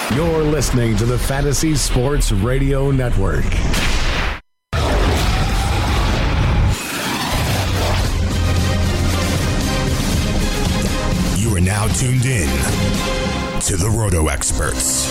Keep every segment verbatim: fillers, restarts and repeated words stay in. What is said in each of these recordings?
You're listening to the Fantasy Sports Radio Network. You are now tuned in to the Roto Experts.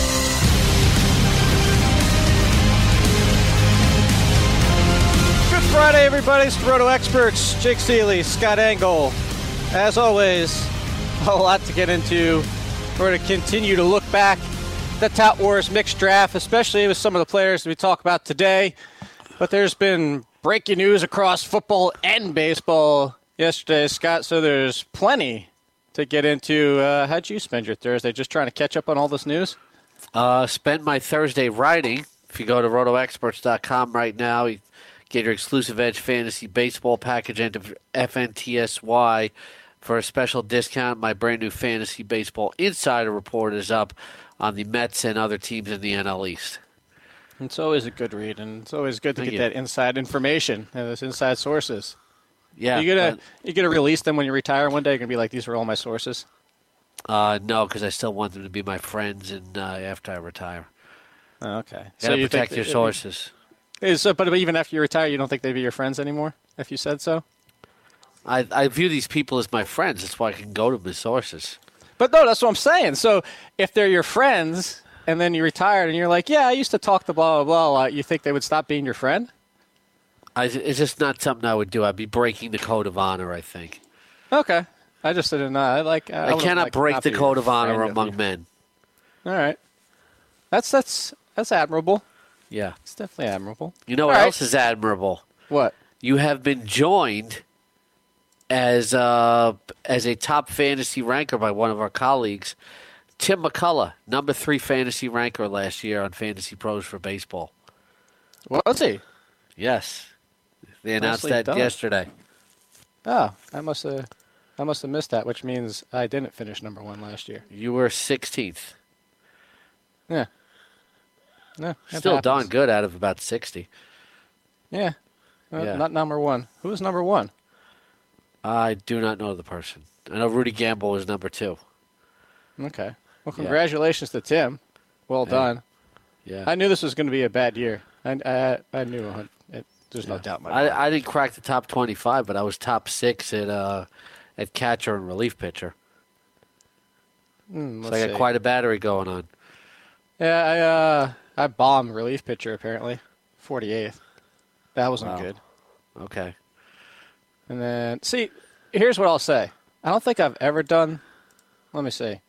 Good Friday, everybody. It's the Roto Experts. Jake Seeley, Scott Engel. As always, a lot to get into. We're going to continue to look back at the Tout Wars mixed draft, especially with some of the players that we talk about today. But there's been breaking news across football and baseball yesterday, Scott, so there's plenty to get into. Uh, how'd you spend your Thursday? Just trying to catch up on all this news? Uh, spent my Thursday writing. If you go to roto experts dot com right now, you get your exclusive Edge Fantasy Baseball package and F N T S Y for a special discount. My brand new Fantasy Baseball Insider Report is up on the Mets and other teams in the N L East. It's always a good read, and it's always good to Thank get you. that inside information and those inside sources. Yeah. You gonna but, you gonna release them when you retire one day? You're gonna be like, these are all my sources. uh, no, because I still want them to be my friends and uh, after I retire. Oh, okay. Got to you protect think your that- sources. Is, so, but even after you retire, you don't think they'd be your friends anymore? If you said so. I, I view these people as my friends. That's why I can go to my sources. But no, that's what I'm saying. So if they're your friends, and then you retired, and you're like, yeah, I used to talk to blah blah blah, you think they would stop being your friend? I, it's just not something I would do. I'd be breaking the code of honor, I think. Okay. I just didn't know. I like. I, I would cannot like break not the be code your of honor friend among if you- men. All right. That's that's that's admirable. Yeah. It's definitely admirable. You know what All right. else is admirable? What? You have been joined as uh, as a top fantasy ranker by one of our colleagues, Tim McCullough, number three fantasy ranker last year on Fantasy Pros for Baseball. What was he? Yes. They announced Nicely that done. yesterday. Oh, I must have. I must have missed that, which means I didn't finish number one last year. You were sixteenth. Yeah. No, that Still happens. darn good out of about sixty. Yeah. Uh, Yeah. Not number one. Who was number one? I do not know the person. I know Rudy Gamble is number two. Okay. Well, congratulations to Tim. Well Hey. done. Yeah. I knew this was going to be a bad year. I I, I knew a hun- it, there's no doubt in my mind. I, I didn't crack the top twenty-five, but I was top six at uh, at catcher and relief pitcher. Hmm, So let's I got see. quite a battery going on. Yeah, I uh I bombed relief pitcher apparently, forty-eighth. That wasn't Wow. good. Okay. And then see, here's what I'll say. I don't think I've ever done. Let me see.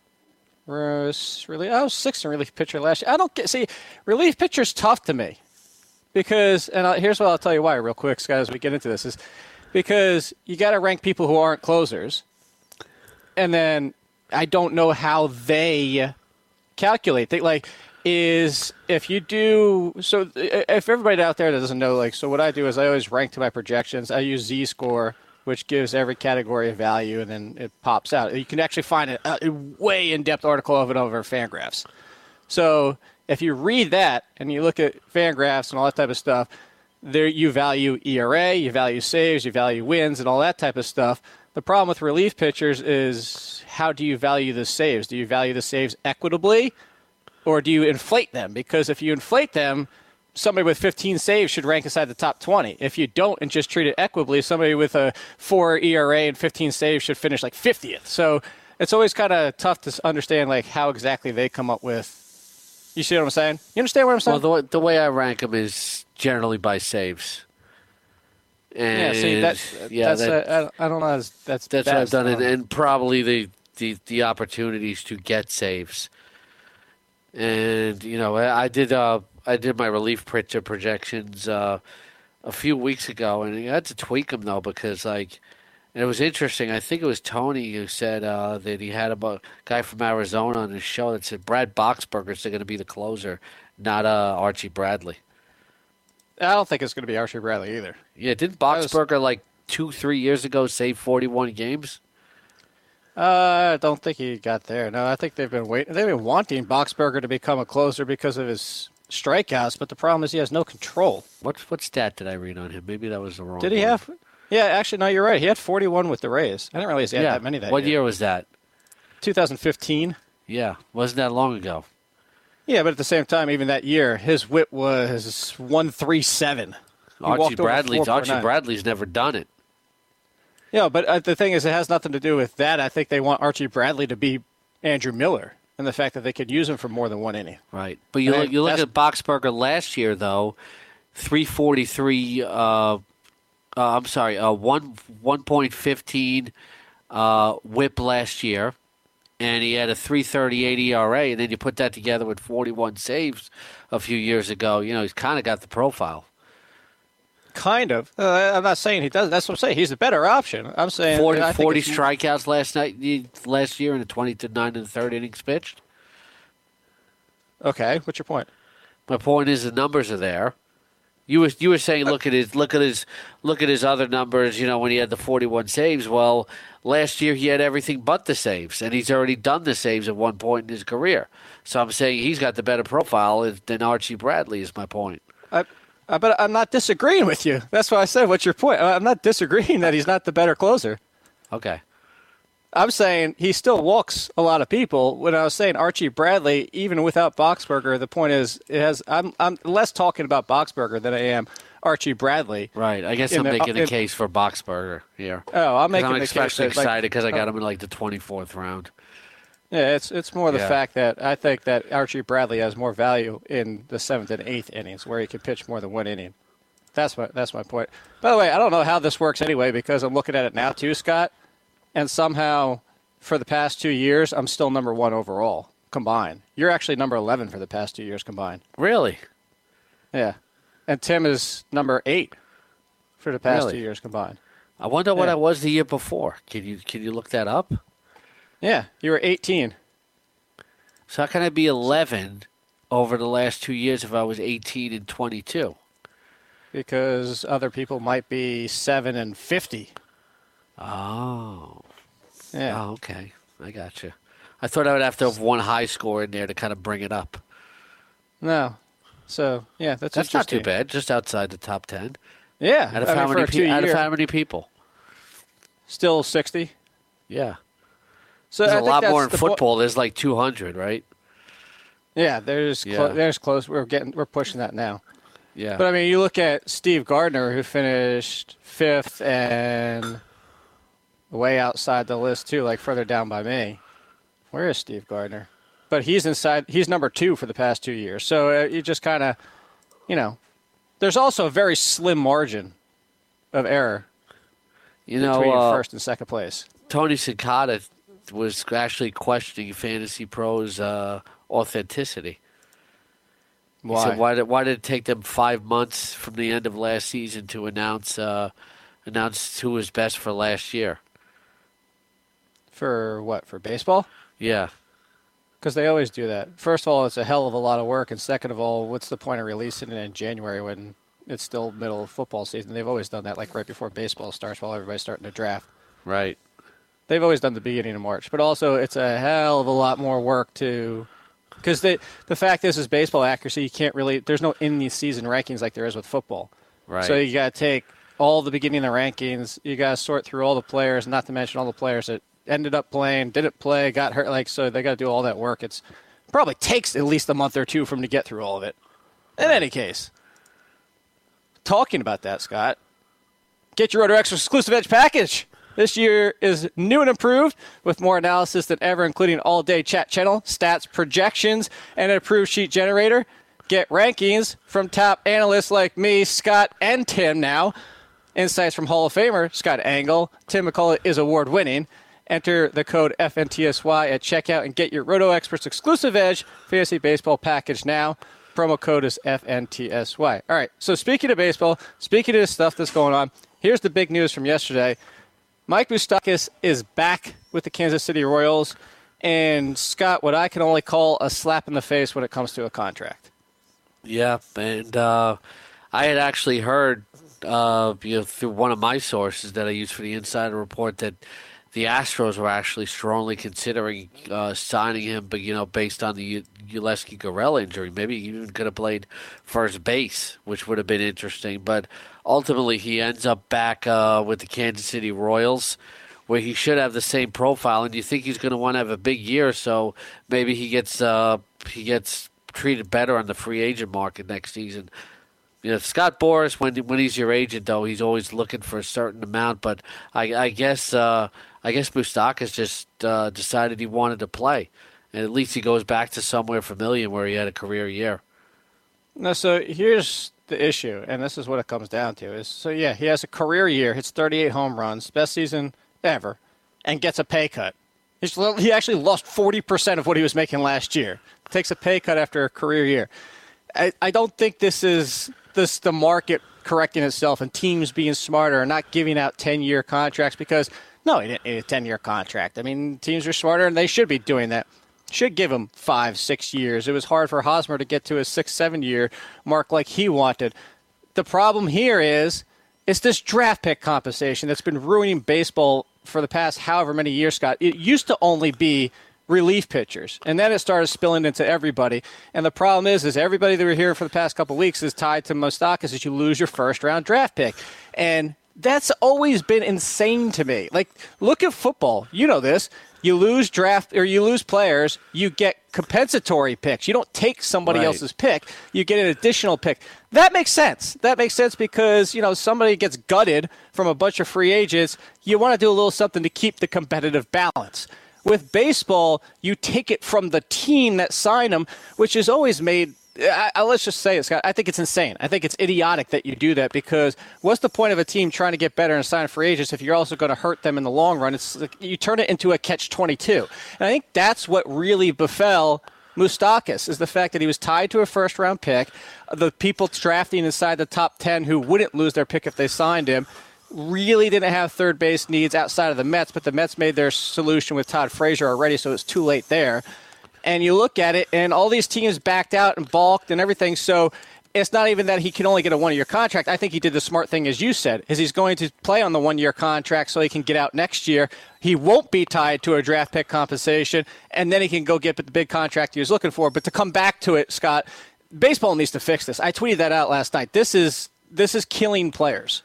Was really I was sixth in relief pitcher last year. I don't get see relief pitcher's tough to me because and I, here's what I'll tell you why real quick, guys. As we get into this is because you got to rank people who aren't closers, and then I don't know how they calculate. They like is if you do so. If everybody out there that doesn't know, like, so what I do is I always rank to my projections. I use Z-score, which gives every category a value, and then it pops out. You can actually find a, a way in-depth article of it over Fangraphs. So if you read that and you look at Fangraphs and all that type of stuff, there you value E R A, you value saves, you value wins, and all that type of stuff. The problem with relief pitchers is how do you value the saves? Do you value the saves equitably, or do you inflate them? Because if you inflate them, somebody with fifteen saves should rank inside the top twenty. If you don't and just treat it equitably, somebody with a four E R A and fifteen saves should finish like fiftieth. So it's always kind of tough to understand like how exactly they come up with. You see what I'm saying? You understand what I'm saying? Well, the, the way I rank them is generally by saves. And yeah, see, that, yeah, that's, that, uh, I, I don't know. That's, that's, that's what I've best. done, and, and probably the, the, the opportunities to get saves. And you know, I, I did uh, I did my relief pitcher projections uh, a few weeks ago, and I had to tweak them though because like, and it was interesting. I think it was Tony who said uh, that he had a bu- guy from Arizona on his show that said Brad Boxberger is going to be the closer, not uh, Archie Bradley. I don't think it's going to be Archie Bradley either. Yeah, didn't was- Boxberger like two, three years ago save forty-one games? Uh, I don't think he got there. No, I think they've been waiting. They've been wanting Boxberger to become a closer because of his strikeouts, but the problem is he has no control. What what stat did I read on him? Maybe that was the wrong. Did he one. have? Yeah, actually, no, you're right. He had forty-one with the Rays. I didn't realize he had Yeah. that many that What year. year was that? twenty fifteen. Yeah, wasn't that long ago. Yeah, but at the same time, even that year, his whip was one thirty-seven. He Archie walked over Bradley's four point nine. Archie Bradley's never done it. Yeah, but uh, the thing is, it has nothing to do with that. I think they want Archie Bradley to be Andrew Miller, and the fact that they could use him for more than one inning. Right, but you I look, mean, you look that's- at Boxberger last year though, three forty three. Uh, uh, I'm sorry, uh, one one point fifteen uh, whip last year, and he had a three thirty eight E R A, and then you put that together with forty one saves a few years ago. You know, he's kind of got the profile. Kind of. Uh, I'm not saying he doesn't. That's what I'm saying. He's the better option. I'm saying forty, I think forty it's- strikeouts last night, last year, in a twenty to nine in the third innings pitched. Okay, what's your point? My point is the numbers are there. You were you were saying look at his look at his look at his other numbers. You know, when he had the forty-one saves. Well, last year he had everything but the saves, and he's already done the saves at one point in his career. So I'm saying he's got the better profile than Archie Bradley. Is my point. I, I, but I'm not disagreeing with you. That's why I said, what's your point? I'm not disagreeing that he's not the better closer. Okay. I'm saying he still walks a lot of people. When I was saying Archie Bradley, even without Boxberger, the point is it has. I'm I'm less talking about Boxberger than I am Archie Bradley. Right. I guess In I'm the- making a in- case for Boxberger here. Oh, I'm 'Cause making I'm the especially case that, like- excited because I got him in like the twenty-fourth round. Yeah, it's it's more the Yeah. fact that I think that Archie Bradley has more value in the seventh and eighth innings, where he can pitch more than one inning. That's my that's my point. By the way, I don't know how this works anyway because I'm looking at it now too, Scott, and somehow for the past two years I'm still number one overall combined. You're actually number eleven for the past two years combined. Really? Yeah, and Tim is number eight for the past Really? two years combined. I wonder what Yeah. I was the year before. Can you can you look that up? Yeah, you were eighteen. So how can I be eleven over the last two years if I was eighteen and twenty-two? Because other people might be seven and fifty. Oh. Yeah. Oh, okay. I got you. I thought I would have to have one high score in there to kind of bring it up. No. So yeah, that's That's not too interesting. bad. Just outside the top ten. Yeah. Out of I how mean, many? for a Pe- out of two-year- how many people? Still sixty. Yeah. So There's I a think lot that's more in the po- football. There's like two hundred, right? yeah, there's clo- Yeah. there's close. We're getting we're pushing that now. Yeah. But I mean, you look at Steve Gardner, who finished fifth and way outside the list too, like further down by me. Where is Steve Gardner? But he's inside. He's number two for the past two years. So uh, you just kind of, you know, there's also a very slim margin of error you know, between uh, first and second place. Tony Cicada was actually questioning Fantasy Pros' uh, authenticity. Why? He said, why did why did it take them five months from the end of last season to announce uh, announce who was best for last year? For what? For baseball? Yeah, Because they always do that. First of all, it's a hell of a lot of work, and second of all, what's the point of releasing it in January when it's still middle of football season? They've always done that, like right before baseball starts, while everybody's starting to draft. right. They've always done the beginning of March, but also it's a hell of a lot more work to. Because the the fact is, is baseball accuracy. You can't really. There's no in the season rankings like there is with football. Right. So you got to take all the beginning of the rankings. You got to sort through all the players, not to mention all the players that ended up playing, didn't play, got hurt. Like so, they got to do all that work. It's probably takes at least a month or two for them to get through all of it. In any case, talking about that, Scott, get your RotoX exclusive Edge package. This year is new and improved with more analysis than ever, including all-day chat channel, stats, projections, and an approved sheet generator. Get rankings from top analysts like me, Scott, and Tim now. Insights from Hall of Famer Scott Angle. Tim McCullough is award-winning. Enter the code F N T S Y at checkout and get your Roto Experts exclusive Edge Fantasy Baseball package now. Promo code is F N T S Y. All right, so speaking of baseball, speaking of the stuff that's going on, here's the big news from yesterday. Mike Moustakas is back with the Kansas City Royals, and Scott, what I can only call a slap in the face when it comes to a contract. Yeah, and uh, I had actually heard uh, you know, through one of my sources that I use for the Insider Report that the Astros were actually strongly considering uh, signing him, but you know, based on the U- Yulesky Gurriel injury, maybe he even could have played first base, which would have been interesting. But ultimately, he ends up back uh, with the Kansas City Royals, where he should have the same profile, and you think he's going to want to have a big year, so maybe he gets uh, he gets treated better on the free agent market next season. You know, Scott Boras, when when he's your agent, though, he's always looking for a certain amount. But I, I guess uh, I guess Moustakas just uh, decided he wanted to play, and at least he goes back to somewhere familiar where he had a career year. No, so here's the issue, and this is what it comes down to: is so yeah, he has a career year, hits thirty-eight home runs, best season ever, and gets a pay cut. He's, he actually lost forty percent of what he was making last year. Takes a pay cut after a career year. I, I don't think this is this the market correcting itself and teams being smarter and not giving out ten-year contracts because, no, he didn't need a ten-year contract. I mean, teams are smarter, and they should be doing that. Should give him five, six years. It was hard for Hosmer to get to a six, seven-year mark like he wanted. The problem here is it's this draft pick compensation that's been ruining baseball for the past however many years, Scott. It used to only be relief pitchers, and then it started spilling into everybody. And the problem is, is everybody that we're hearing for the past couple of weeks is tied to Moustakas is you lose your first-round draft pick. And that's always been insane to me. Like, look at football. You know this. You lose draft or you lose players, you get compensatory picks. You don't take somebody Right. else's pick. You get an additional pick. That makes sense. That makes sense because, you know, somebody gets gutted from a bunch of free agents. You want to do a little something to keep the competitive balance. With baseball, you take it from the team that signed them, which has always made I, I, let's just say it, Scott. I think it's insane. I think it's idiotic that you do that because what's the point of a team trying to get better and sign free agents if you're also going to hurt them in the long run? It's like you turn it into a catch twenty-two. And I think that's what really befell Moustakas is the fact that he was tied to a first-round pick. The people drafting inside the top ten who wouldn't lose their pick if they signed him really didn't have third base needs outside of the Mets, but the Mets made their solution with Todd Frazier already, so it's too late there. And you look at it, and all these teams backed out and balked and everything. So it's not even that he can only get a one-year contract. I think he did the smart thing, as you said, is he's going to play on the one-year contract so he can get out next year. He won't be tied to a draft pick compensation, and then he can go get the big contract he was looking for. But to come back to it, Scott, baseball needs to fix this. I tweeted that out last night. This is this is killing players.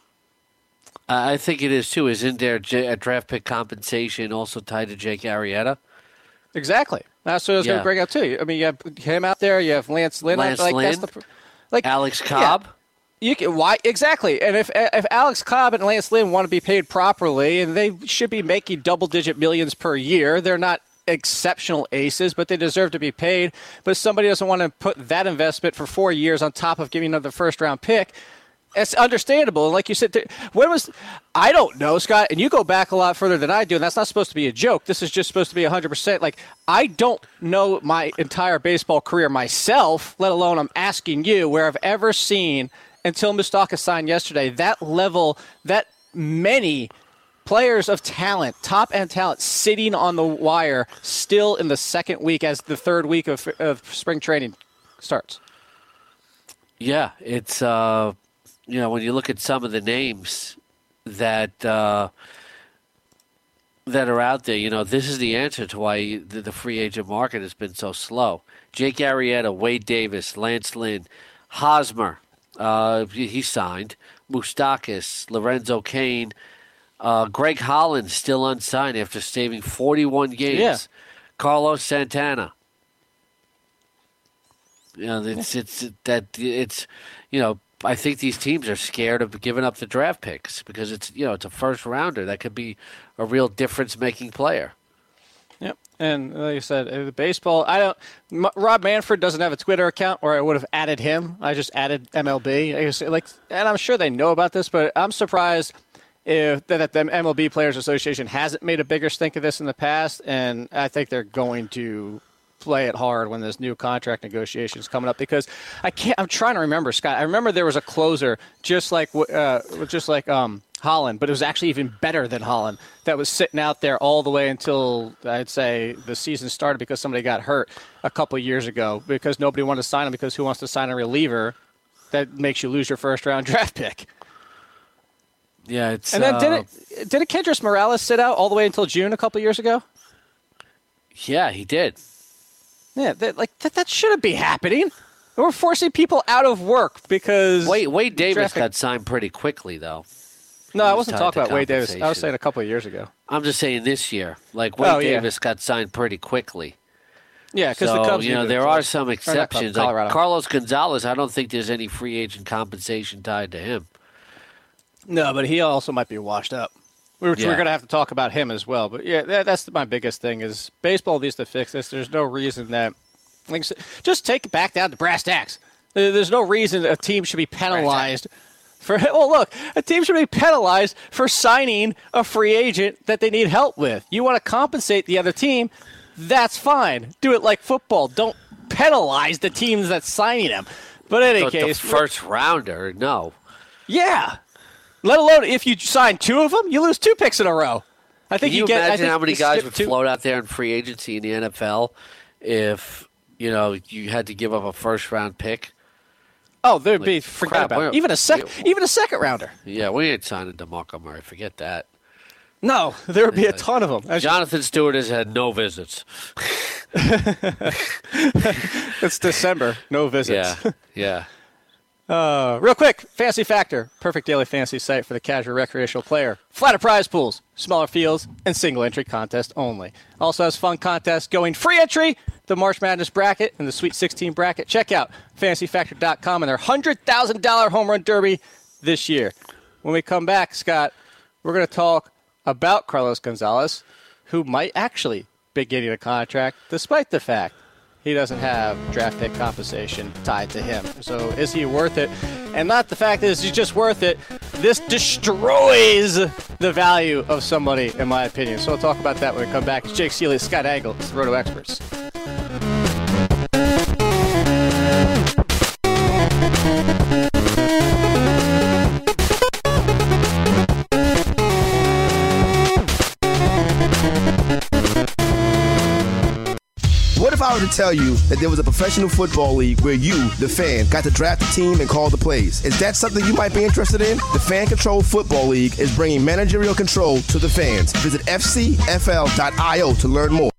I think it is, too. Isn't there a draft pick compensation also tied to Jake Arrieta? Exactly. That's what I was Yeah. going to bring up, too. I mean, you have him out there. You have Lance Lynn. Lance like, Lynn, that's the, like Alex Cobb. Yeah. You can, why exactly? And if if Alex Cobb and Lance Lynn want to be paid properly, and they should be making double-digit millions per year, they're not exceptional aces, but they deserve to be paid. But if somebody doesn't want to put that investment for four years on top of giving them the first-round pick, it's understandable. And like you said, when was I don't know, Scott, and you go back a lot further than I do, and that's not supposed to be a joke. This is just supposed to be one hundred percent. Like, I don't know my entire baseball career myself, let alone I'm asking you, where I've ever seen, until Moustakas signed yesterday, that level, that many players of talent, top-end talent, sitting on the wire still in the second week as the third week of, of spring training starts. Yeah, it's... Uh... You know, when you look at some of the names that uh, that are out there, you know, this is the answer to why the, the free agent market has been so slow. Jake Arrieta, Wade Davis, Lance Lynn, Hosmer, uh, he signed, Moustakas, Lorenzo Cain, uh, Greg Holland still unsigned after saving forty-one games, Yeah. Carlos Santana. You know, it's it's that it's you know. I think these teams are scared of giving up the draft picks because it's you know it's a first rounder that could be a real difference making player. Yep, and like I said, uh, the baseball. I don't. M- Rob Manfred doesn't have a Twitter account, or I would have added him. I just added M L B. I guess, like, and I'm sure they know about this, but I'm surprised if that the M L B Players Association hasn't made a bigger stink of this in the past, and I think they're going to play it hard when there's new contract negotiations coming up because I can't. I'm trying to remember, Scott. I remember there was a closer just like uh, just like um, Holland, but it was actually even better than Holland that was sitting out there all the way until I'd say the season started because somebody got hurt a couple of years ago because nobody wanted to sign him because who wants to sign a reliever that makes you lose your first round draft pick? Yeah, it's and then uh, didn't didn't Kendrys Morales sit out all the way until June a couple of years ago? Yeah, he did. Yeah, that, like that, that shouldn't be happening. We're forcing people out of work because Wade, Wade Davis traffic- got signed pretty quickly, though. No, He I was wasn't tied talking to about Wade Davis. I was compensation. saying a couple of years ago. I'm just saying this year. Like, Wade Oh, yeah. Davis got signed pretty quickly. Yeah, because so, the Cubs. you know, do there it. are some Or not exceptions. Cubs, Colorado. Like Carlos Gonzalez, I don't think there's any free agent compensation tied to him. No, but he also might be washed up. Which Yeah. we're going to have to talk about him as well. But yeah, that, that's my biggest thing is baseball needs to fix this. There's no reason that like, just take it back down to brass tacks. There- There's no reason a team should be penalized for. Well, look, a team should be penalized for signing a free agent that they need help with. You want to compensate the other team, that's fine. Do it like football. Don't penalize the teams that's signing them. But in any But the case, first rounder, no. yeah. Let alone if you sign two of them, you lose two picks in a row. I think Can you, get. I imagine think how many you guys skip would two- float out there in free agency in the N F L if, you know, you had to give up a first round pick? Oh, there'd be Like, forget crap, about it. we're- Even a sec, yeah. even a second rounder. Yeah, we ain't signing DeMarco Murray. Forget that. No, there would be a ton of them. As you- Jonathan Stewart has had no visits. It's December, no visits. Yeah, yeah. Uh, real quick, Fantasy Factor, perfect daily fantasy site for the casual recreational player. Flatter prize pools, smaller fields, and single entry contest only. Also has fun contests going free entry, the March Madness bracket, and the Sweet sixteen bracket. Check out fantasy factor dot com and their one hundred thousand dollars home run derby this year. When we come back, Scott, we're going to talk about Carlos Gonzalez, who might actually be getting a contract despite the fact he doesn't have draft pick compensation tied to him. So is he worth it? And not the fact that he's just worth it. This destroys the value of somebody, in my opinion. So we'll talk about that when we come back. It's Jake Seeley, Scott Angle, it's the Roto Experts. What if I were to tell you that there was a professional football league where you, the fan, got to draft a team and call the plays? Is that something you might be interested in? The Fan Control Football League is bringing managerial control to the fans. Visit F C F L dot I O to learn more.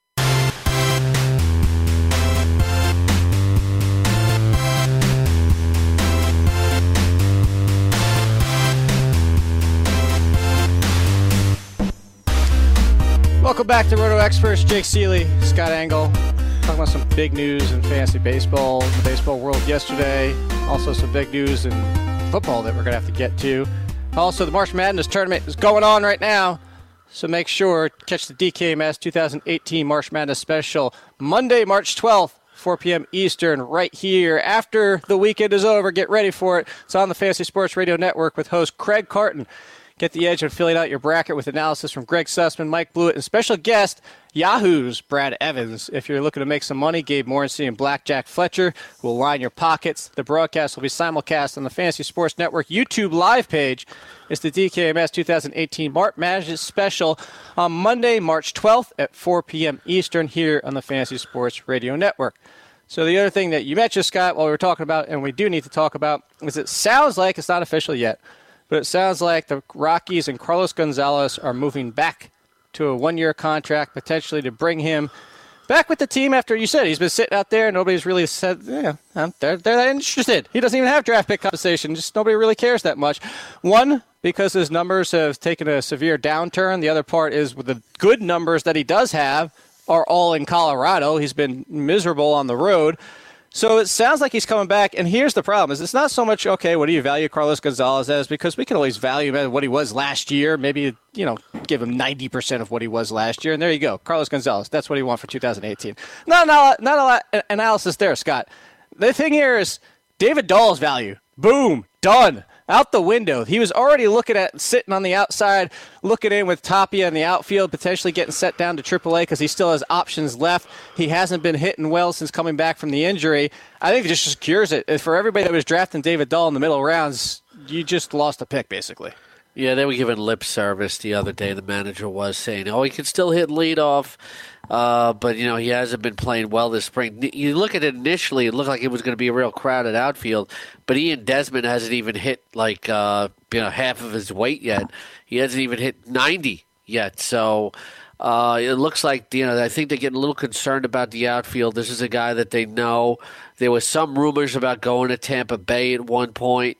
Welcome back to Roto Experts. Jake Seeley, Scott Angle. Talking about some big news in fantasy baseball, the baseball world yesterday. Also some big news in football that we're going to have to get to. Also, the March Madness tournament is going on right now. So make sure to catch the D K M S twenty eighteen March Madness special Monday, March twelfth, four p.m. Eastern, right here. After the weekend is over, get ready for it. It's on the Fantasy Sports Radio Network with host Craig Carton. Get the edge on filling out your bracket with analysis from Greg Sussman, Mike Blewett, and special guest Yahoo's Brad Evans. If you're looking to make some money, Gabe Morency and Blackjack Fletcher will line your pockets. The broadcast will be simulcast on the Fantasy Sports Network YouTube live page. It's the D K M S twenty eighteen March Madness special on Monday, March twelfth at four p.m. Eastern here on the Fantasy Sports Radio Network. So the other thing that you mentioned, Scott, while we were talking about, and we do need to talk about, is it sounds like it's not official yet, but it sounds like the Rockies and Carlos Gonzalez are moving back to a one-year contract, potentially to bring him back with the team after, you said, he's been sitting out there and nobody's really said, yeah, they're, they're that interested. He doesn't even have draft pick compensation. Just nobody really cares that much. One, because his numbers have taken a severe downturn. The other part is with the good numbers that he does have are all in Colorado. He's been miserable on the road. So it sounds like he's coming back, and here's the problem: is it's not so much, okay, what do you value Carlos Gonzalez as? Because we can always value him as what he was last year. Maybe, you know, give him ninety percent of what he was last year, and there you go. Carlos Gonzalez, that's what he won for two thousand eighteen. Not, not, not a lot of analysis there, Scott. The thing here is David Dahl's value. Boom, done. Out the window. He was already looking at sitting on the outside, looking in with Tapia in the outfield, potentially getting set down to triple A because he still has options left. He hasn't been hitting well since coming back from the injury. I think it just secures it. For everybody that was drafting David Dahl in the middle rounds, you just lost a pick, basically. Yeah, they were giving lip service the other day. The manager was saying, oh, he can still hit leadoff, uh, but, you know, he hasn't been playing well this spring. You look at it initially, it looked like it was going to be a real crowded outfield, but Ian Desmond hasn't even hit, like, uh, you know, half of his weight yet. He hasn't even hit ninety yet, so uh, it looks like, you know, I think they're getting a little concerned about the outfield. This is a guy that they know. There was some rumors about going to Tampa Bay at one point.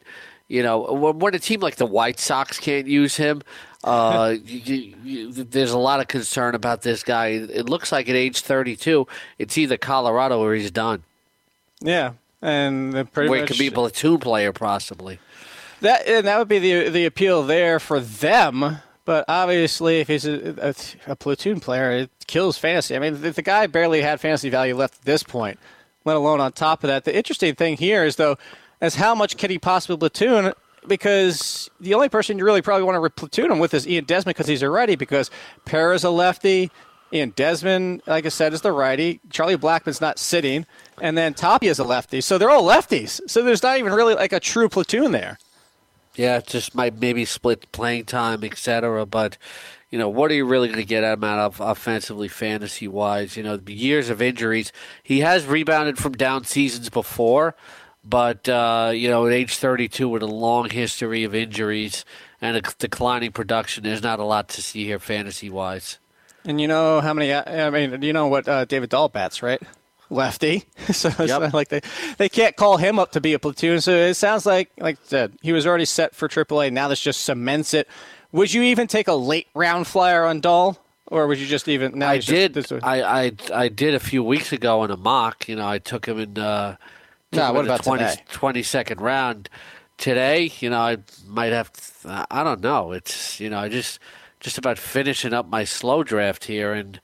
You know, when, when a team like the White Sox can't use him, uh, you, you, there's a lot of concern about this guy. It looks like at age thirty-two, it's either Colorado or he's done. Yeah, and pretty where much, he could be a platoon player possibly. That and that would be the the appeal there for them. But obviously, if he's a, a, a platoon player, it kills fantasy. I mean, the, the guy barely had fantasy value left at this point, let alone on top of that. The interesting thing here is, though, is how much can he possibly platoon? Because the only person you really probably want to platoon him with is Ian Desmond because he's a righty, because Perra's a lefty. Ian Desmond, like I said, is the righty. Charlie Blackmon's not sitting. And then Tapia's a lefty. So they're all lefties. So there's not even really like a true platoon there. Yeah, it just might maybe split playing time, et cetera. But, you know, what are you really going to get out of offensively, fantasy-wise? You know, years of injuries. He has rebounded from down seasons before, but, uh, you know, at age thirty-two with a long history of injuries and a declining production, there's not a lot to see here fantasy-wise. And you know how many, I mean, you know what uh, David Dahl bats, right? Lefty. So it's yep. not like they, they can't call him up to be a platoon. So it sounds like, like I said, he was already set for triple A. Now this just cements it. Would you even take a late round flyer on Dahl? Or would you just even... Now I did. Just, I, I I did a few weeks ago in a mock. You know, I took him in, uh, took nah, him what in about the twenty, today? twenty-second round. Today, you know, I might have... To, I don't know. It's, you know, I just... just about finishing up my slow draft here, and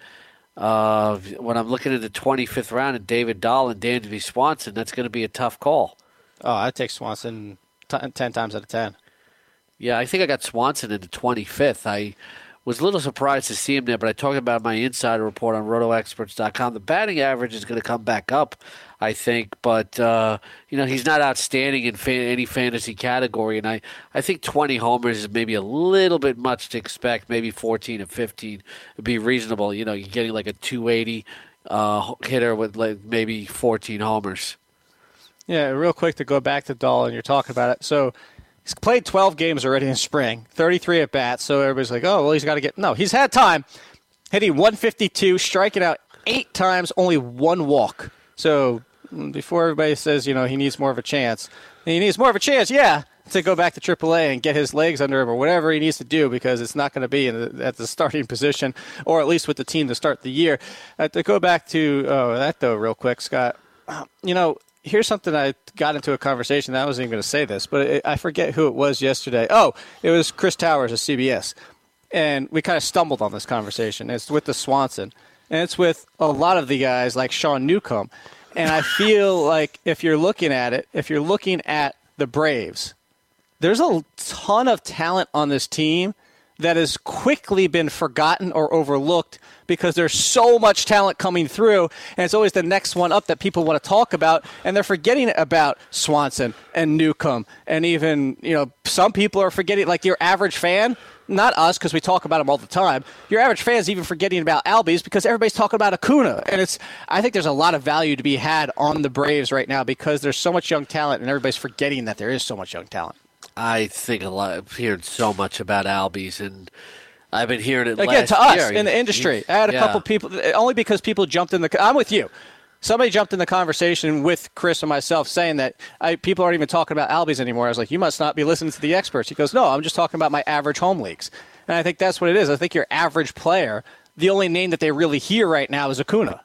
uh, when I'm looking at the twenty-fifth round and David Dahl and Dansby Swanson, that's going to be a tough call. Oh, I'd take Swanson t- ten times out of ten. Yeah, I think I got Swanson in the twenty-fifth. I was a little surprised to see him there, but I talked about my insider report on roto experts dot com. The batting average is going to come back up, I think, but uh, you know, he's not outstanding in fa- any fantasy category, and I, I think twenty homers is maybe a little bit much to expect. Maybe fourteen or fifteen would be reasonable. You know, you're getting like a two eighty uh, hitter with like maybe fourteen homers. Yeah, real quick to go back to Dahl, and you're talking about it. So he's played twelve games already in spring, thirty-three at bats. So everybody's like, oh, well, he's got to get. No, he's had time. Hitting one fifty-two, striking out eight times, only one walk. So before everybody says, you know, he needs more of a chance, he needs more of a chance, yeah, to go back to triple A and get his legs under him or whatever he needs to do, because it's not going to be in the, at the starting position, or at least with the team to start the year. Uh, to go back to oh, that, though, real quick, Scott, you know, here's something I got into a conversation. I wasn't even going to say this, but it, I forget who it was yesterday. Oh, it was Chris Towers of C B S. And we kind of stumbled on this conversation. It's with the Swanson. And it's with a lot of the guys like Sean Newcomb. And I feel like if you're looking at it, if you're looking at the Braves, there's a ton of talent on this team that has quickly been forgotten or overlooked because there's so much talent coming through, and it's always the next one up that people want to talk about, and they're forgetting about Swanson and Newcomb, and even, you know, some people are forgetting, like your average fan, not us because we talk about them all the time, your average fan is even forgetting about Albies because everybody's talking about Acuna, and it's, I think there's a lot of value to be had on the Braves right now because there's so much young talent, and everybody's forgetting that there is so much young talent. I think a lot. I've heard so much about Albies, and I've been hearing it again last to us year. in the industry. I had a yeah. couple people, only because people jumped in the. I'm with you. Somebody jumped in the conversation with Chris and myself, saying that I, people aren't even talking about Albies anymore. I was like, you must not be listening to the experts. He goes, no, I'm just talking about my average home leagues, and I think that's what it is. I think your average player, the only name that they really hear right now is Acuna.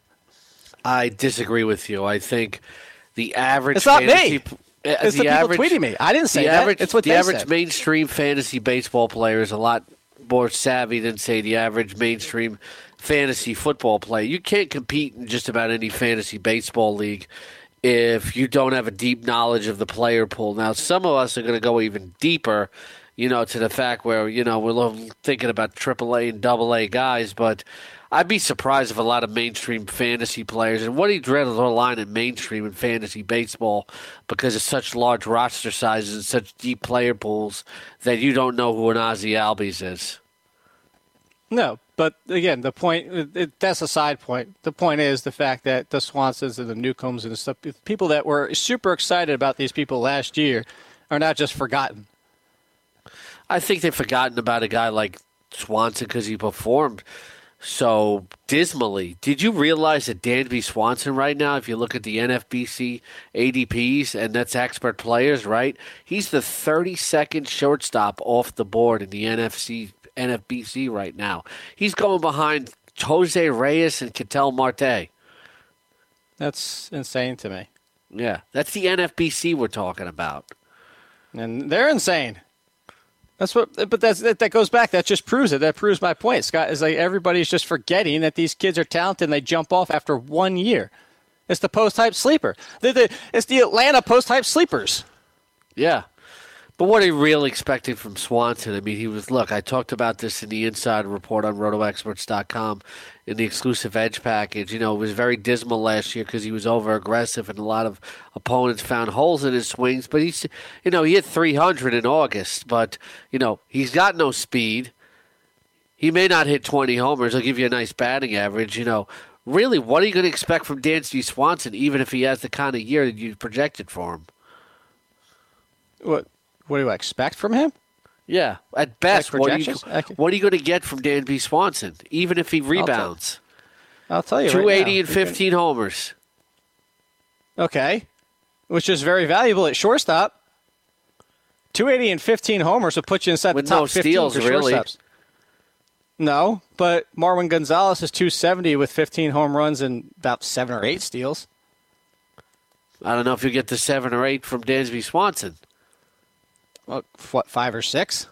I disagree with you. I think the average. It's not fantasy, me. Uh, It's the, the people tweeting me. I didn't say the that. Average, it's what the they average said. mainstream fantasy baseball player is a lot more savvy than, say, the average mainstream fantasy football player. You can't compete in just about any fantasy baseball league if you don't have a deep knowledge of the player pool. Now, some of us are going to go even deeper, you know, to the fact where, you know, we're thinking about triple A and double A guys, but I'd be surprised if a lot of mainstream fantasy players, and what he drew the line in mainstream and fantasy baseball because of such large roster sizes and such deep player pools that you don't know who an Ozzie Albies is. No, but again, the point, it, it, that's a side point. The point is the fact that the Swansons and the Newcombs and the stuff, people that were super excited about these people last year are not just forgotten. I think they've forgotten about a guy like Swanson because he performed so dismally. Did you realize that Dansby Swanson right now, if you look at the N F B C A D Ps, and that's expert players, right? He's the thirty-second shortstop off the board in the N F C, N F B C right now. He's going behind Jose Reyes and Ketel Marte. That's insane to me. Yeah, that's the N F B C we're talking about. And they're insane. That's what, but that's, that, that goes back. That just proves it. That proves my point, Scott. Is like everybody's just forgetting that these kids are talented and they jump off after one year. It's the post-hype sleeper. The, the, it's the Atlanta post-hype sleepers. Yeah. But what are you really expecting from Swanson? I mean, he was, look, I talked about this in the Inside Report on roto experts dot com in the exclusive Edge package. You know, it was very dismal last year because he was over-aggressive and a lot of opponents found holes in his swings. But, he's, you know, he hit three hundred in August, but, you know, he's got no speed. He may not hit twenty homers. He'll give you a nice batting average. You know, really, what are you going to expect from Dansby Swanson, even if he has the kind of year that you projected for him? What? What do I expect from him? Yeah, at best, Like what are you projections? what are you going to get from Dansby Swanson, even if he rebounds? I'll tell you. two eighty right and now. fifteen homers. Okay, which is very valuable at shortstop. two eighty and fifteen homers will put you inside With the top no fifteen steals, for really. shortstops. No, but Marwin Gonzalez is two seventy with fifteen home runs and about seven or eight steals. I don't know if you get the seven or eight from Dansby Swanson. Well, what, five or six?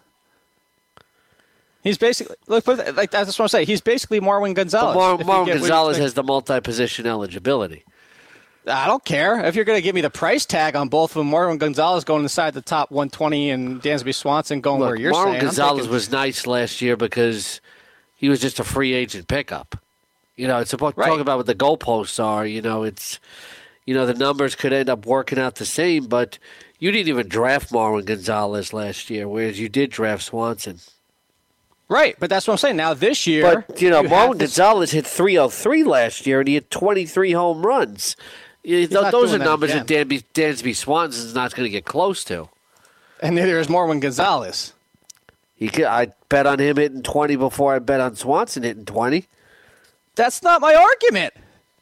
He's basically look like that's what I'm saying. He's basically Marwin Gonzalez. But Mar- If you Marwin get what you Gonzalez expect. has the multi-position eligibility. I don't care if you're going to give me the price tag on both of them. Marwin Gonzalez going inside the top one twenty, and Dansby Swanson going Look, where you're Marwin saying. I'm Gonzalez taking- was nice last year because he was just a free agent pickup. You know, it's about Right. talking about what the goalposts are. You know, it's you know the numbers could end up working out the same, but you didn't even draft Marwin Gonzalez last year, whereas you did draft Swanson. right, but that's what I'm saying. Now this year, But, you know, have Marwin this- Gonzalez hit three oh three last year, and he had twenty-three home runs. You know, not those are doing that numbers that again. Dansby, Dansby Swanson's not going to get close to. and neither is Marwin Gonzalez. He could, I bet on him hitting twenty before I bet on Swanson hitting twenty. That's not my argument.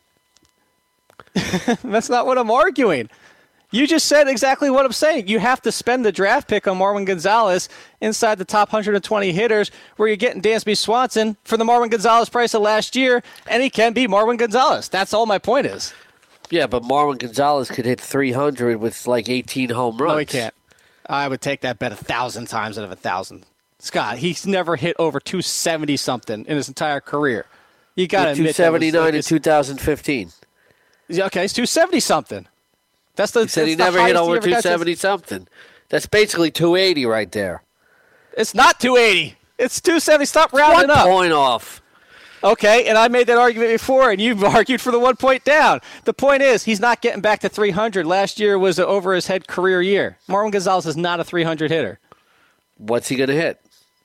That's not what I'm arguing. You just said exactly what I'm saying. You have to spend the draft pick on Marwin Gonzalez inside the top one hundred twenty hitters where you're getting Dansby Swanson for the Marwin Gonzalez price of last year, and he can be Marwin Gonzalez. That's all my point is. Yeah, but Marwin Gonzalez could hit three hundred with like eighteen home runs. No, he can't. I would take that bet a thousand times out of a thousand. Scott, he's never hit over two seventy something in his entire career. You got to admit two seventy-nine in that was- two thousand fifteen. Okay, it's two seventy something. That's the. He said he that's the never hit highest over ever got two since- seventy something. That's basically two eighty right there. It's not two eighty. It's two seventy. Stop One rounding up. point off. Okay, and I made that argument before, and you've argued for the one point down. The point is, he's not getting back to three hundred. Last year was an over his head career year. Marwin Gonzalez is not a three hundred hitter. What's he going to hit?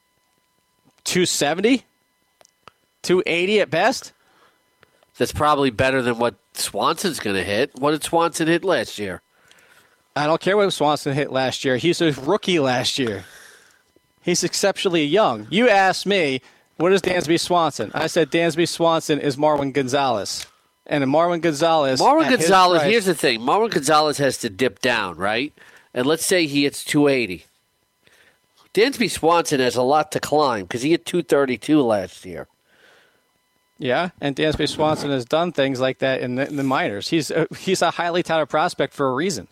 two seventy? two eighty at best? That's probably better than what Swanson's going to hit. What did Swanson hit last year? I don't care what Swanson hit last year. He's a rookie last year. He's exceptionally young. You asked me, what is Dansby Swanson? I said Dansby Swanson is Marwin Gonzalez. And Marwin Gonzalez. Marwin at his Gonzalez, price- here's the thing. Marwin Gonzalez has to dip down, right? And let's say he hits two eighty. Dansby Swanson has a lot to climb because he hit two thirty-two last year. Yeah, and Dansby Swanson has done things like that in the, in the minors. He's a, he's a highly touted prospect for a reason.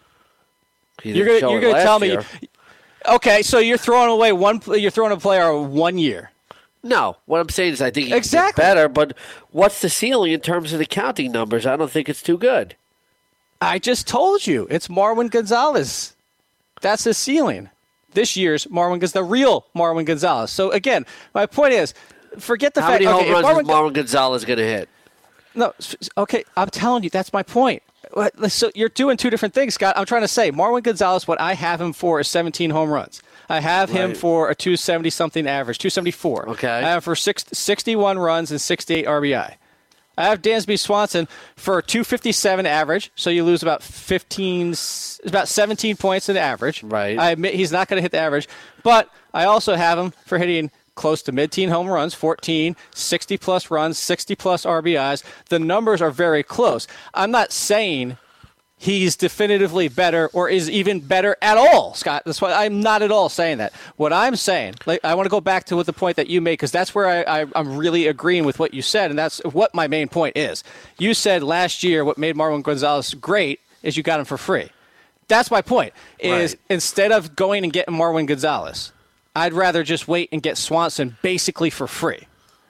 He You're didn't gonna show you're it gonna last tell me, year. okay? So you're throwing away one. You're throwing a player one year. No, what I'm saying is I think he Exactly. can get better, but what's the ceiling in terms of the counting numbers? I don't think it's too good. I just told you it's Marwin Gonzalez. That's his ceiling. This year's Marwin Gonzalez, the real Marwin Gonzalez. So again, my point is, forget the How fact. many home okay, if runs Marwin is Marwin Gonzalez going to hit? No, s- okay, I'm telling you, that's my point. What- So you're doing two different things, Scott. I'm trying to say, Marwin Gonzalez, what I have him for is seventeen home runs. I have him Right. for a two seventy something average, two seventy-four. Okay. I have him for six, sixty-one runs and sixty-eight R B I. I have Dansby Swanson for a two fifty-seven average, so you lose about fifteen, s- about seventeen points in average. Right. I admit he's not going to hit the average, but I also have him for hitting close to mid-teen home runs, fourteen, sixty-plus runs, sixty-plus R B Is. The numbers are very close. I'm not saying he's definitively better or is even better at all, Scott. That's why I'm not at all saying that. What I'm saying, like, I want to go back to what the point that you made, because that's where I, I, I'm really agreeing with what you said, and that's what my main point is. You said last year what made Marwin Gonzalez great is you got him for free. That's my point, is right. Instead of going and getting Marwin Gonzalez, I'd rather just wait and get Swanson basically for free.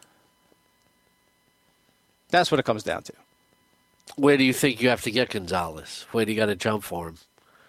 That's what it comes down to. Where do you think you have to get Gonzalez? Where do you got to jump for him?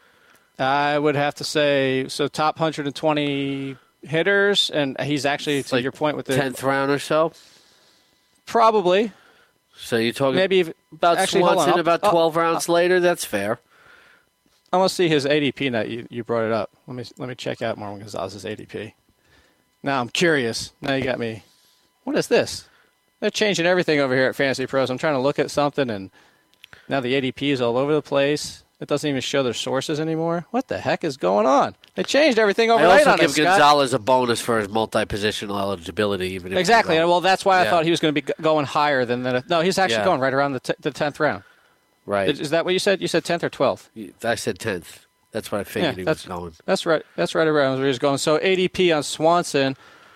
I would have to say, so top one hundred twenty hitters, and he's actually, it's to like your point, with the tenth round or so? Probably. So you're talking maybe if, about actually, Swanson about twelve I'll, rounds I'll, later? That's fair. I want to see his A D P now. You, you brought it up. Let me let me check out Marwin Gonzalez's A D P. Now I'm curious. Now you got me. What is this? They're changing everything over here at Fantasy Pros. I'm trying to look at something, and now the A D P is all over the place. It doesn't even show their sources anymore. What the heck is going on? They changed everything overnight on us. I on also us, give Scott. Gonzalez a bonus for his multi-positional eligibility. Even if exactly. Well, that's why I yeah. thought he was going to be going higher than that. No, he's actually yeah. going right around the, t- the tenth round. Right. Is, is that what you said? You said tenth or twelfth? I said tenth. That's what I figured yeah, he that's, was going. That's right. That's right around where he's going. So A D P on Swanson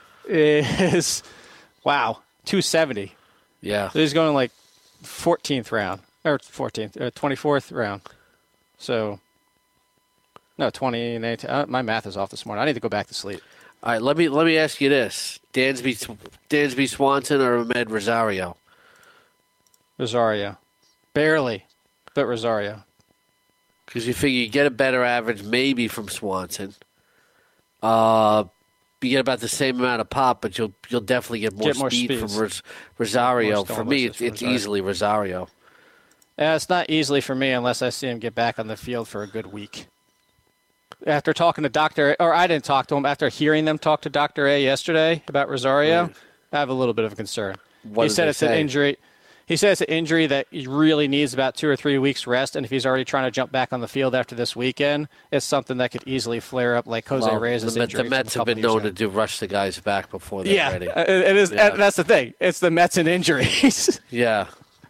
is, wow, two seventy. Yeah. So he's going like fourteenth round, or fourteenth, or twenty-fourth round. So, no, twenty and eighteen. Uh, my math is off this morning. I need to go back to sleep. All right, let me let me ask you this: Dansby, Dansby Swanson or Ahmed Rosario? Rosario, barely, but Rosario. Because you figure you get a better average maybe from Swanson. Uh, you get about the same amount of pop, but you'll you'll definitely get more, get more speed speeds. from Ros- Rosario. For me, it's, it's Rosario. easily Rosario. Yeah, it's not easily for me unless I see him get back on the field for a good week. After talking to Doctor or I didn't talk to him, after hearing them talk to Doctor A yesterday about Rosario, Right. I have a little bit of a concern. What he did said they it's say? an injury. He said it's an injury that he really needs about two or three weeks rest, and if he's already trying to jump back on the field after this weekend, it's something that could easily flare up like Jose Well, Reyes' the, injury. the Mets have been known to do rush the guys back before they're yeah, ready. uh, it is. Yeah. That's the thing. It's the Mets and injuries. Yeah.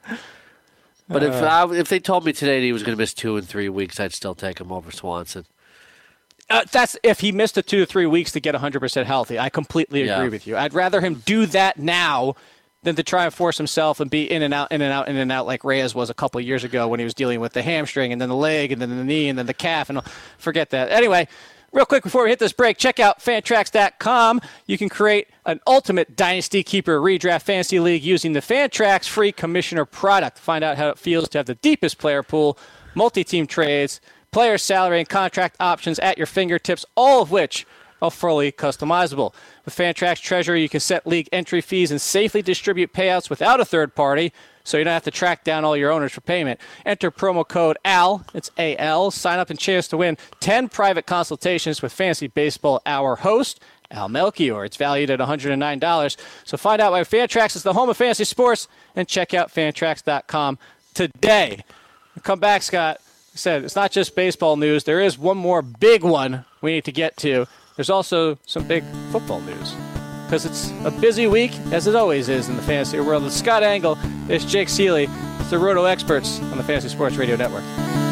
But if I, if they told me today that he was going to miss two and three weeks, I'd still take him over Swanson. Uh, that's if he missed a two to three weeks to get one hundred percent healthy. I completely agree Yeah. with you. I'd rather him do that now than to try and force himself and be in and out, in and out, in and out like Reyes was a couple of years ago when he was dealing with the hamstring and then the leg and then the knee and then the calf. And forget that. Anyway, real quick before we hit this break, check out Fantrax dot com. You can create an ultimate Dynasty Keeper redraft fantasy league using the Fantrax free commissioner product. Find out how it feels to have the deepest player pool, multi-team trades, player salary, and contract options at your fingertips, all of which are fully customizable. With Fantrax Treasury, you can set league entry fees and safely distribute payouts without a third party, so you don't have to track down all your owners for payment. Enter promo code A L, it's A L, sign up and chance to win ten private consultations with Fantasy Baseball Hour host, Al Melchior. It's valued at one hundred nine dollars. So find out why Fantrax is the home of fantasy sports and check out Fantrax dot com today. Come back, Scott. I said it's not just baseball news. There is one more big one we need to get to. There's also some big football news because it's a busy week, as it always is in the fantasy world. It's Scott Engel. It's Jake Seeley. It's the Roto Experts on the Fantasy Sports Radio Network.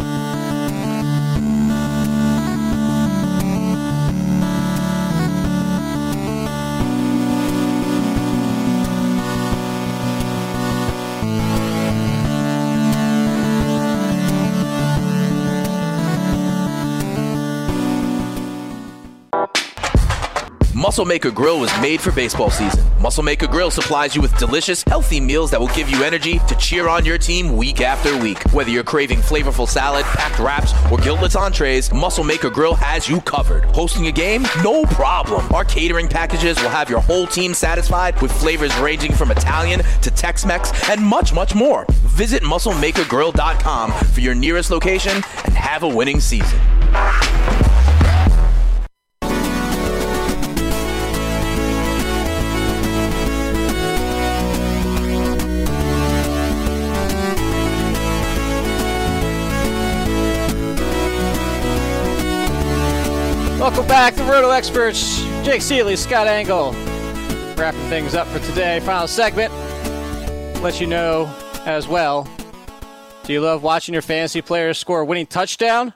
Muscle Maker Grill was made for baseball season. Muscle Maker Grill supplies you with delicious, healthy meals that will give you energy to cheer on your team week after week. Whether you're craving flavorful salad, packed wraps, or guiltless entrees, Muscle Maker Grill has you covered. Hosting a game? No problem. Our catering packages will have your whole team satisfied with flavors ranging from Italian to Tex-Mex and much, much more. Visit muscle maker grill dot com for your nearest location and have a winning season. Welcome back, the Roto Experts. Jake Seeley, Scott Engel. wrapping things up for today. Final segment. Let you know as well. Do you love watching your fantasy players score a winning touchdown?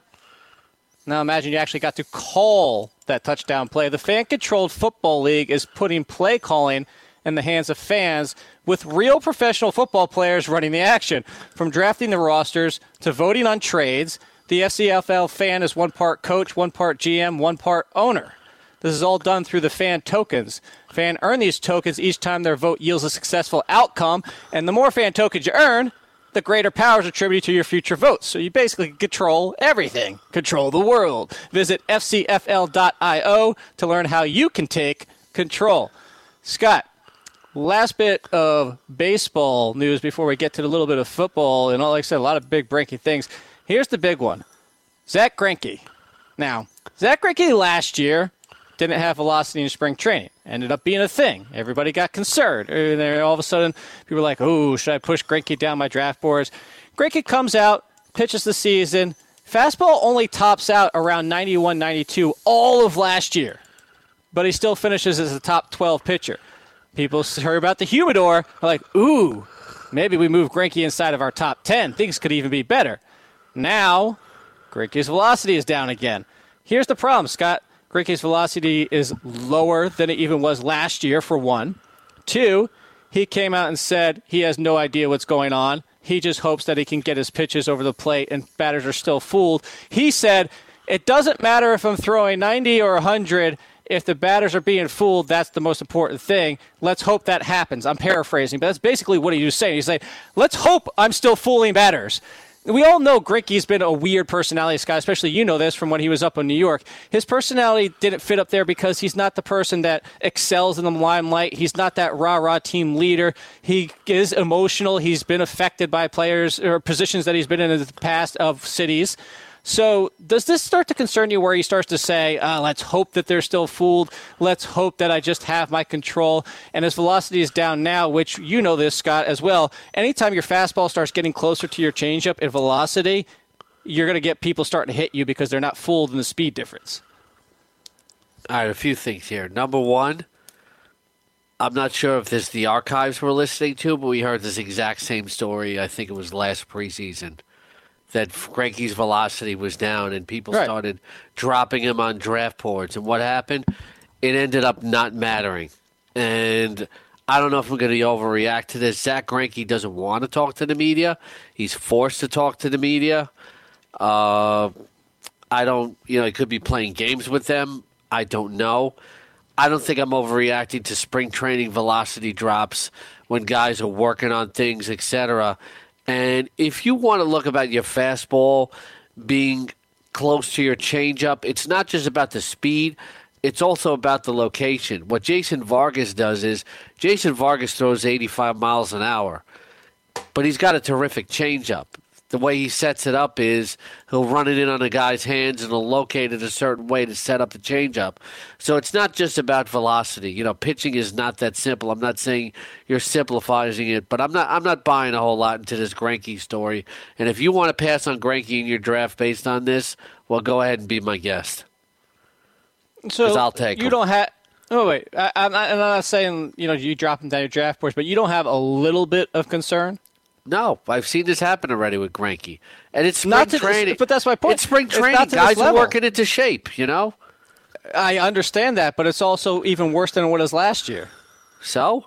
Now imagine you actually got to call that touchdown play. The Fan-Controlled Football League is putting play calling in the hands of fans with real professional football players running the action. From drafting the rosters to voting on trades, the F C F L Fan is one part coach, one part G M, one part owner. This is all done through the Fan tokens. Fan earn these tokens each time their vote yields a successful outcome, and the more Fan tokens you earn, the greater power is attributed to your future votes. So you basically control everything. Control the world. Visit F C F L dot io to learn how you can take control. Scott, last bit of baseball news before we get to a little bit of football, and like I said, a lot of big breaking things. Here's the big one. Zach Greinke. Now, Zach Greinke last year didn't have velocity in spring training. Ended up being a thing. Everybody got concerned. And then all of a sudden, people were like, oh, should I push Greinke down my draft boards? Greinke comes out, pitches the season. Fastball only tops out around ninety-one, ninety-two all of last year. But he still finishes as a top twelve pitcher. People heard about the humidor. Are like, ooh, maybe we move Greinke inside of our top ten. Things could even be better. Now, Greinke's velocity is down again. Here's the problem, Scott. Greinke's velocity is lower than it even was last year, for one. Two, he came out and said he has no idea what's going on. He just hopes that he can get his pitches over the plate, and batters are still fooled. He said, it doesn't matter if I'm throwing ninety or one hundred. If the batters are being fooled, that's the most important thing. Let's hope that happens. I'm paraphrasing, but that's basically what he was saying. He's saying, let's hope I'm still fooling batters. We all know Greinke's been a weird personality, Scott, especially you know this from when he was up in New York. His personality didn't fit up there because he's not the person that excels in the limelight. He's not that rah-rah team leader. He is emotional. He's been affected by players or positions that he's been in in the past of cities. So does this start to concern you where he starts to say, uh, let's hope that they're still fooled. Let's hope that I just have my control. And his velocity is down now, which you know this, Scott, as well. Anytime your fastball starts getting closer to your changeup in velocity, you're going to get people starting to hit you because they're not fooled in the speed difference. All right, a few things here. Number one, I'm not sure if this is the archives we're listening to, but we heard this exact same story. I think it was last preseason, that Greinke's velocity was down and people right. started dropping him on draft boards. And what happened? It ended up not mattering. And I don't know if I'm going to overreact to this. Zach Greinke doesn't want to talk to the media. He's forced to talk to the media. Uh, I don't, you know, he could be playing games with them. I don't know. I don't think I'm overreacting to spring training velocity drops when guys are working on things, et cetera. And if you want to look about your fastball being close to your changeup, it's not just about the speed. It's also about the location. What Jason Vargas does is Jason Vargas throws eighty-five miles an hour, but he's got a terrific changeup. The way he sets it up is he'll run it in on a guy's hands and he'll locate it a certain way to set up the changeup. So it's not just about velocity. You know, pitching is not that simple. I'm not saying you're simplifying it, but I'm not I'm not buying a whole lot into this Greinke story. And if you want to pass on Greinke in your draft based on this, well, go ahead and be my guest. So I'll take you him. don't have. Oh wait, I, I'm, not, I'm not saying you know you drop him down your draft boards, but you don't have a little bit of concern. No, I've seen this happen already with Greinke, and it's spring Not to training. This, but that's my point. It's spring It's training. not to this Guys are level. working into shape. You know. I understand that, but it's also even worse than what it was last year. So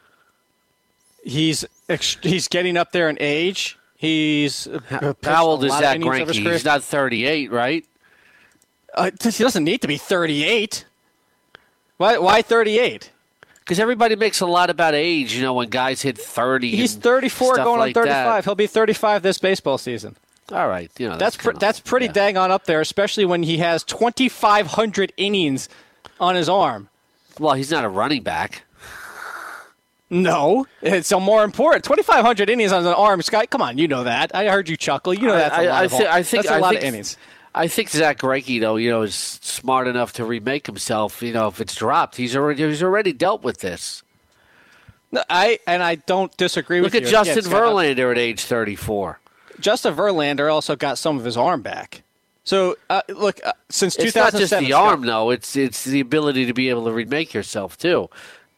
He's ex- he's getting up there in age. He's uh, how old is Zach that Greinke? He's not thirty-eight, right? Uh, he doesn't need to be thirty-eight. Why? Why thirty-eight? Because everybody makes a lot about age, you know, when guys hit thirty. He's and thirty-four, stuff going like on thirty-five. that. He'll be thirty-five this baseball season. All right, you know That's that's pr- kinda- that's pretty yeah. dang on up there, especially when he has twenty-five hundred innings on his arm. Well, he's not a running back. No, it's a more important. twenty-five hundred innings on an arm, Scott. Come on, you know that. I heard you chuckle. You know that's a I, lot I, of thi- I think that's a I lot think, of innings. I think Zach Greinke, though, you know, is smart enough to remake himself. You know, if it's dropped, he's already he's already dealt with this. No, I and I don't disagree Look with at you. Justin Again, Scott, Verlander at age thirty-four. Justin Verlander also got some of his arm back. So uh, look, uh, since It's two thousand seven, not just the arm, though. It's it's the ability to be able to remake yourself too.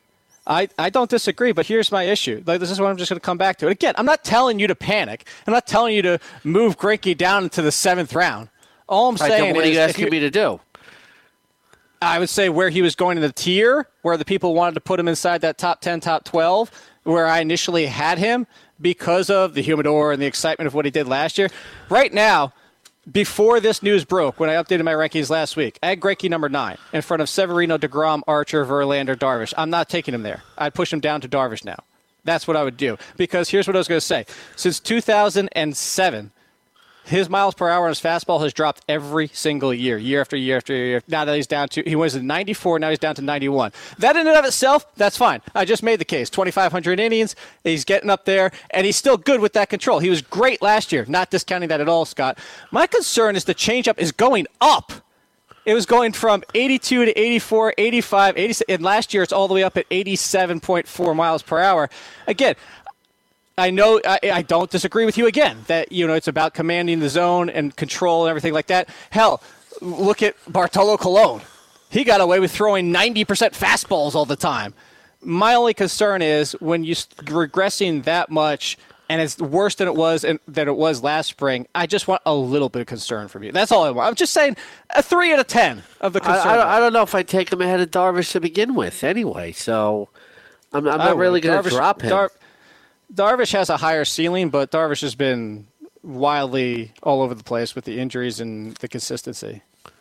I, I don't disagree, but here's my issue. Like, this is what I'm just going to come back to. And again, I'm not telling you to panic. I'm not telling you to move Greinke down into the seventh round. All I'm Right, saying then what is, are you if asking you- me to do? I would say where he was going in the tier, where the people wanted to put him inside that top ten, top twelve, where I initially had him because of the humidor and the excitement of what he did last year. Right now, before this news broke, when I updated my rankings last week, I had Greinke number nine in front of Severino, DeGrom, Archer, Verlander, Darvish. I'm not taking him there. I'd push him down to Darvish now. That's what I would do. Because here's what I was going to say. Since two thousand seven, his miles per hour on his fastball has dropped every single year, year after year after year. Now that he's down to, he was at ninety-four, now he's down to ninety-one. That in and of itself, that's fine. I just made the case. twenty-five hundred innings, he's getting up there, and he's still good with that control. He was great last year, not discounting that at all, Scott. My concern is the changeup is going up. It was going from eighty-two to eighty-four, eighty-five, eighty-six, and last year it's all the way up at eighty-seven point four miles per hour. Again, I know I, I don't disagree with you again that, you know, it's about commanding the zone and control and everything like that. Hell, look at Bartolo Colon. He got away with throwing ninety percent fastballs all the time. My only concern is when you're regressing that much and it's worse than it was and than it was last spring, I just want a little bit of concern from you. That's all I want. I'm just saying a three out of ten of the concern. I, I, I don't know if I'd take him ahead of Darvish to begin with anyway, so I'm, I'm not really going to drop him. Dar- Darvish has a higher ceiling, but Darvish has been wildly all over the place with the injuries and the consistency.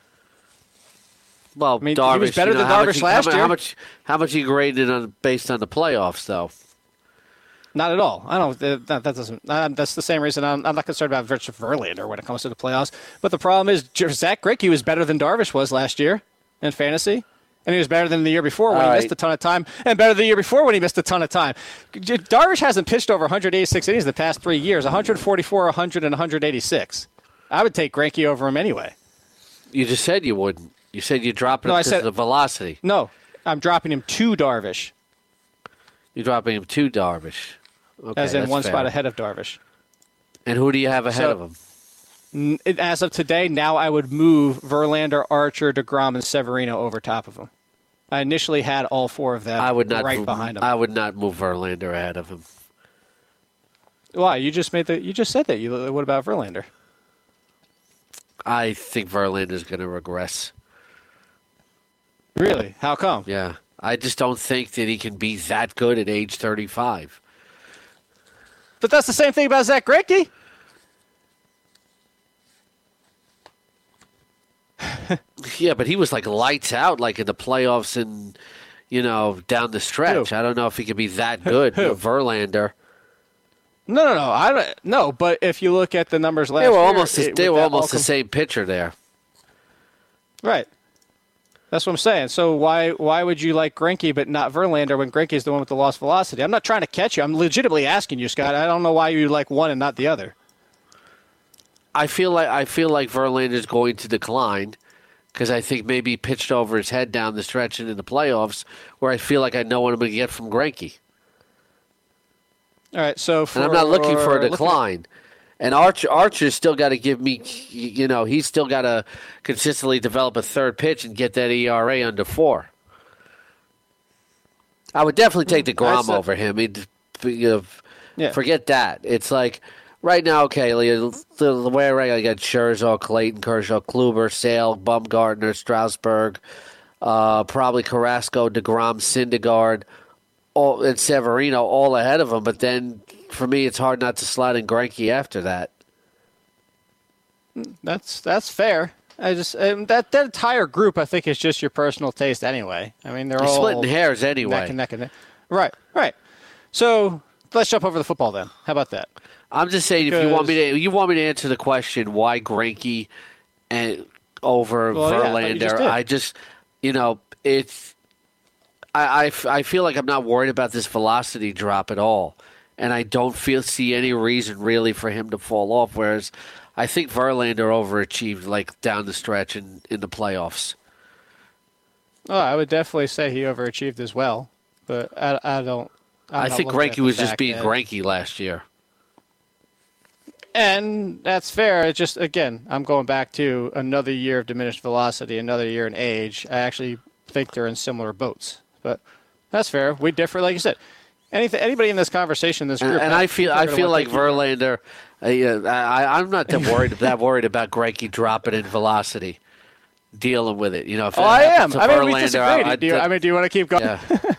Well, I mean, Darvish, he was better you know, than how Darvish much, last how, year. How much? How much you graded on based on the playoffs, though? Not at all. I don't. That, that doesn't. Uh, that's the same reason I'm, I'm not concerned about Richard Verlander when it comes to the playoffs. But the problem is, Zach Greinke was better than Darvish was last year in fantasy. And he was better than the year before when All he right. missed a ton of time, and better the year before when he missed a ton of time. Darvish hasn't pitched over one hundred eighty-six innings the past three years, one forty-four, one hundred, and one hundred eighty-six. I would take Greinke over him anyway. You just said you wouldn't. You said you'd drop him No, I because said- of the velocity. No, I'm dropping him to Darvish, You're dropping him to Darvish. Okay, as in that's one fair. spot ahead of Darvish. And who do you have ahead So- of him? N- As of today, now I would move Verlander, Archer, DeGrom, and Severino over top of him. I initially had all four of them I would not right move, behind him. I would not move Verlander ahead of him. Why? You just made the. You just said that. You. What about Verlander? I think Verlander's going to regress. Really? How come? Yeah. I just don't think that he can be that good at age thirty-five. But that's the same thing about Zach Greinke. Yeah, but he was like lights out, like in the playoffs and, you know, down the stretch. Who? I don't know if he could be that good. Who? Verlander. No, no, no. I don't. No, but if you look at the numbers last They were year, almost, the, it- they with were that almost all the com- same pitcher there. Right. That's what I'm saying. So why why would you like Greinke but not Verlander when Greinke is the one with the lost velocity? I'm not trying to catch you. I'm legitimately asking you, Scott. I don't know why you like one and not the other. I feel like I feel like Verlander's going to decline because I think maybe he pitched over his head down the stretch and in the playoffs, where I feel like I know what I'm going to get from Greinke. All right. So for, And I'm not looking for a looking at- decline. And Archer Archer's still got to give me, you know, he's still got to consistently develop a third pitch and get that E R A under four. I would definitely take the Grom That's a- over him. He'd, you know, Yeah. forget that. It's like right now, okay, like, the, the way I rank, I got Scherzer, Clayton, Kershaw, Kluber, Sale, Bumgarner, Strasburg, uh, probably Carrasco, DeGrom, Syndergaard, all, and Severino all ahead of him. But then for me, it's hard not to slide in Greinke after that. That's that's fair. I just um, that that entire group, I think, is just your personal taste anyway. I mean, they're You're all splitting hairs neck anyway. and neck and neck. Right, right. So let's jump over the football then. How about that? I'm just saying, if you want me Because- to, you want me to answer the question why Greinke and over Well, yeah, I thought you Verlander. just did. I just, you know, it's. I, I, f- I feel like I'm not worried about this velocity drop at all, and I don't feel see any reason really for him to fall off. Whereas I think Verlander overachieved like down the stretch in, in the playoffs. Oh, I would definitely say he overachieved as well, but I, I don't. I'm I not think looking at Greinke the was just fact being that- Greinke last year. And that's fair. It's just, again, I'm going back to another year of diminished velocity, another year in age. I actually think they're in similar boats. But That's fair. We differ, like you said. Anything, anybody in this conversation, this group, and, and I feel I feel like Verlander. Uh, yeah, I, I'm not that worried that worried about Greinke dropping in velocity, dealing with it. You know, if oh, it I am. to I mean, Verlander, we disagree. I, do you, I mean, do you want to keep going? Yeah.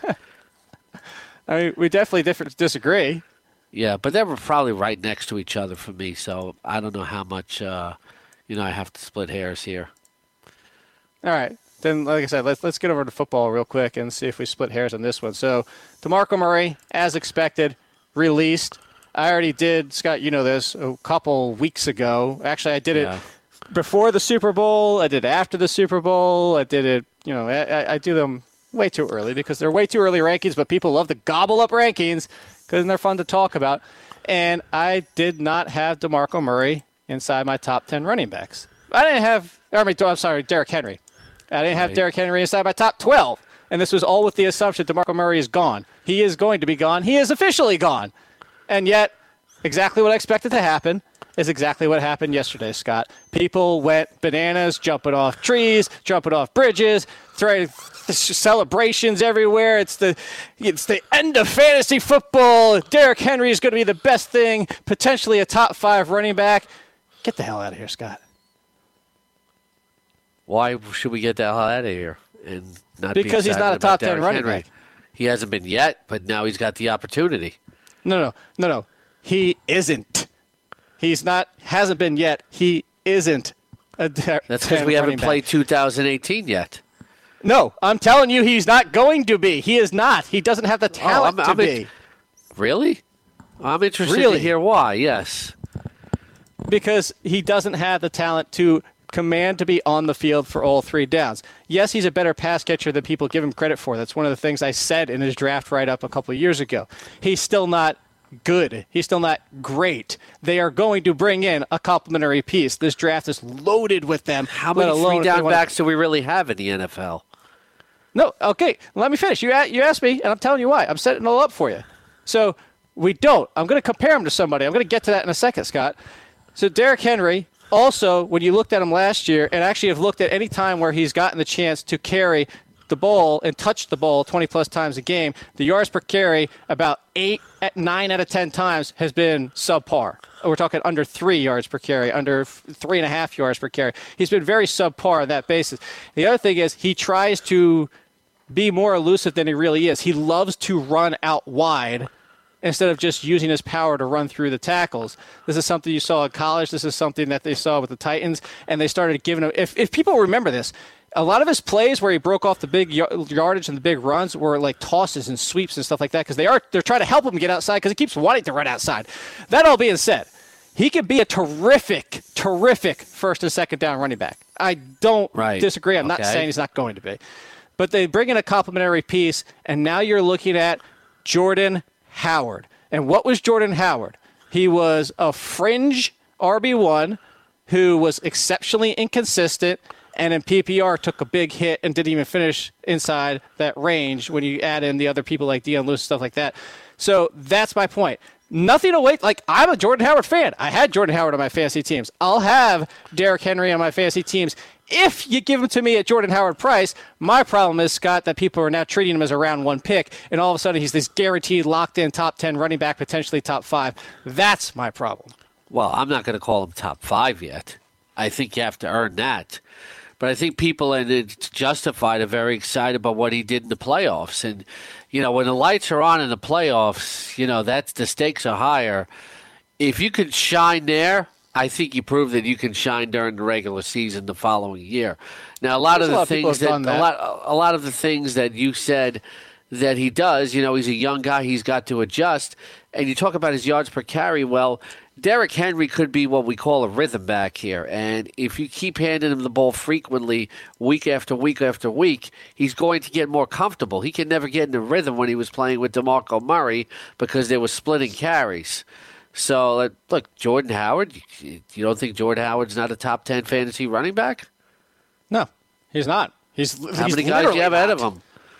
I mean, we definitely differ, disagree. Yeah, but they were probably right next to each other for me, so I don't know how much, uh, you know, I have to split hairs here. All right. Then, like I said, let's let's get over to football real quick and see if we split hairs on this one. So, DeMarco Murray, as expected, released. I already did, Scott, you know this, a couple weeks ago. Actually, I did Yeah. it before the Super Bowl. I did it after the Super Bowl. I did it, you know, I, I do them way too early because they're way too early rankings, but people love to gobble up rankings because they're fun to talk about. And I did not have DeMarco Murray inside my top ten running backs. I didn't have, I mean, I'm sorry, Derrick Henry. I didn't have Right. Derrick Henry inside my top twelve. And this was all with the assumption DeMarco Murray is gone. He is going to be gone. He is officially gone. And yet, exactly what I expected to happen is exactly what happened yesterday, Scott. People went bananas, jumping off trees, jumping off bridges, throwing celebrations everywhere. It's the it's the end of fantasy football. Derrick Henry is going to be the best thing, potentially a top five running back. Get the hell out of here, Scott. Why should we get the hell out of here and not be Because he's excited not a about top ten Derrick running Henry? back. He hasn't been yet, but now he's got the opportunity. No, no, no, no. He isn't. He's not. Hasn't been yet. He isn't. A de- That's because we haven't back. played two thousand eighteen yet. No, I'm telling you, he's not going to be. He is not. He doesn't have the talent I'm- to I'm be. in- Really? I'm interested Really? to hear why. Yes. Because he doesn't have the talent to command to be on the field for all three downs. Yes, he's a better pass catcher than people give him credit for. That's one of the things I said in his draft write-up a couple of years ago. He's still not good. He's still not great. They are going to bring in a complimentary piece. This draft is loaded with them. How let many alone three if they down wanna- backs do we really have in the N F L? No, okay. Let me finish. You a- you asked me, and I'm telling you why. I'm setting it all up for you. So we don't. I'm going to compare him to somebody. I'm going to get to that in a second, Scott. So Derrick Henry, also, when you looked at him last year, and actually have looked at any time where he's gotten the chance to carry the ball and touch the ball twenty-plus times a game, the yards per carry about eight, at nine out of ten times has been subpar. We're talking under three yards per carry, under f- three and a half yards per carry. He's been very subpar on that basis. The other thing is he tries to be more elusive than he really is. He loves to run out wide instead of just using his power to run through the tackles. This is something you saw in college. This is something that they saw with the Titans, and they started giving him – if if people remember this, a lot of his plays where he broke off the big yardage and the big runs were like tosses and sweeps and stuff like that because they are, they're trying to help him get outside because he keeps wanting to run outside. That all being said, he could be a terrific, terrific first and second down running back. I don't Right. disagree. I'm Okay. not saying he's not going to be. But they bring in a complimentary piece, and now you're looking at Jordan Howard. And what was Jordan Howard? He was a fringe R B one who was exceptionally inconsistent, and in P P R took a big hit and didn't even finish inside that range when you add in the other people like Deion Lewis, stuff like that. So that's my point. Nothing to wait. Like, I'm a Jordan Howard fan. I had Jordan Howard on my fantasy teams. I'll have Derrick Henry on my fantasy teams if you give him to me at Jordan Howard price. My problem is, Scott, that people are now treating him as a round one pick, and all of a sudden he's this guaranteed locked-in top ten running back, potentially top five. That's my problem. Well, I'm not going to call him top five yet. I think you have to earn that. But I think people, and it's justified, are very excited about what he did in the playoffs. And, you know, when the lights are on in the playoffs, you know, that's the stakes are higher. If you can shine there, I think you prove that you can shine during the regular season the following year. Now, a lot There's of a lot the of people things have that, done that. a lot, a lot of the things that you said that he does, you know, he's a young guy, he's got to adjust. And you talk about his yards per carry. Well, Derrick Henry could be what we call a rhythm back here. And if you keep handing him the ball frequently, week after week after week, he's going to get more comfortable. He can never get in a rhythm when he was playing with DeMarco Murray because they were splitting carries. So, uh, look, Jordan Howard, you you don't think Jordan Howard's not a top ten fantasy running back? No, he's not. He's How he's many guys do you have ahead of him?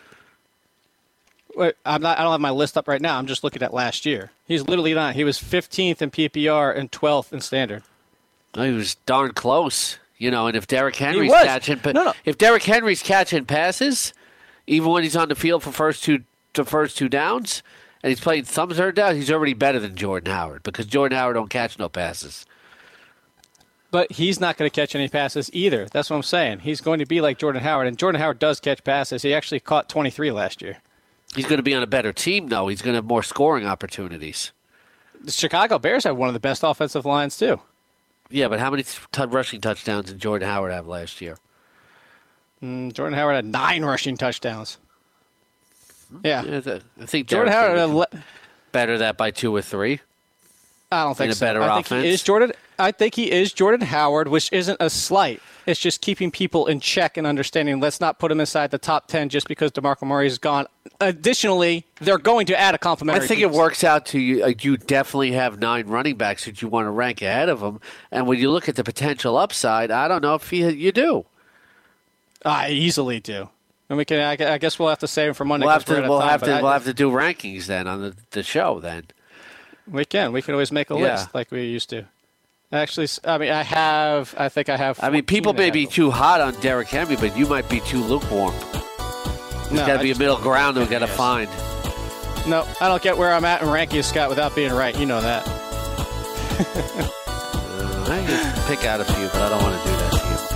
Wait, I'm not. I don't have my list up right now. I'm just looking at last year. He's literally not. He was fifteenth in P P R and twelfth in standard. No, he was darn close. You know, and if Derrick Henry's was. catching, No, no. if Derrick Henry's catching passes, even when he's on the field for first two the first two downs, and he's playing some third down, he's already better than Jordan Howard because Jordan Howard don't catch no passes. But he's not going to catch any passes either. That's what I'm saying. He's going to be like Jordan Howard, and Jordan Howard does catch passes. He actually caught twenty-three last year. He's going to be on a better team, though. He's going to have more scoring opportunities. The Chicago Bears have one of the best offensive lines, too. Yeah, but how many t- rushing touchdowns did Jordan Howard have last year? Mm, Jordan Howard had nine rushing touchdowns. Yeah. yeah the, I think Jordan Derek's Howard le- had better that by two or three. I don't think in a so. better I think offense. he is Jordan. I think he is Jordan Howard, which isn't a slight. It's just keeping people in check and understanding. Let's not put him inside the top ten just because DeMarco Murray is gone. Additionally, they're going to add a complimentary. I think piece. it works out to you. Like you definitely have nine running backs that you want to rank ahead of him. And when you look at the potential upside, I don't know if you, you do. I easily do. And we can. I I guess we'll have to save him for Monday. We'll have 'cause we're to. out of We'll time, have but to. I- We'll have to do rankings then on the, the show then. We can. We can always make a Yeah. list like we used to. Actually, I mean, I have. I think I have. I mean, people may fourteen be ahead of too hot on Derrick Henry, but you might be too lukewarm. him. There's No, got to I be a just middle don't ground that we think got to he find. is. No, I don't get where I'm at in ranking Scott without being right. You know that. Uh, I can pick out a few, but I don't want to do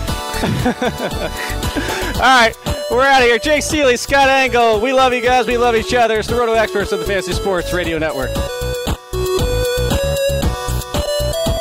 that to you. All right, we're out of here. Jake Seeley, Scott Engel. We love you guys. We love each other. It's the Roto Experts of the Fantasy Sports Radio Network.